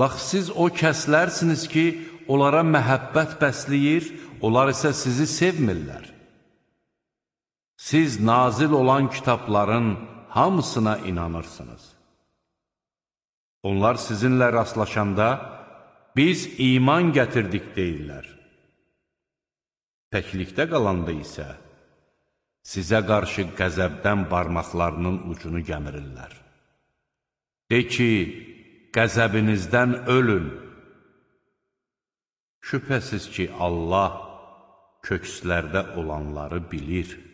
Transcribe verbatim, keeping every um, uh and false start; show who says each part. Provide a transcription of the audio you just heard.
Speaker 1: Bax, siz o kəslərsiniz ki, onlara məhəbbət bəsləyir, onlar isə sizi sevmirlər. Siz nazil olan kitabların hamısına inanırsınız. Onlar sizinlə rastlaşanda, biz iman gətirdik deyirlər. Təklikdə qalanda isə, sizə qarşı qəzəbdən barmaqlarının ucunu gəmirirlər. De ki, qəzəbinizdən ölün. Şübhəsiz ki, Allah kökslərdə olanları bilir.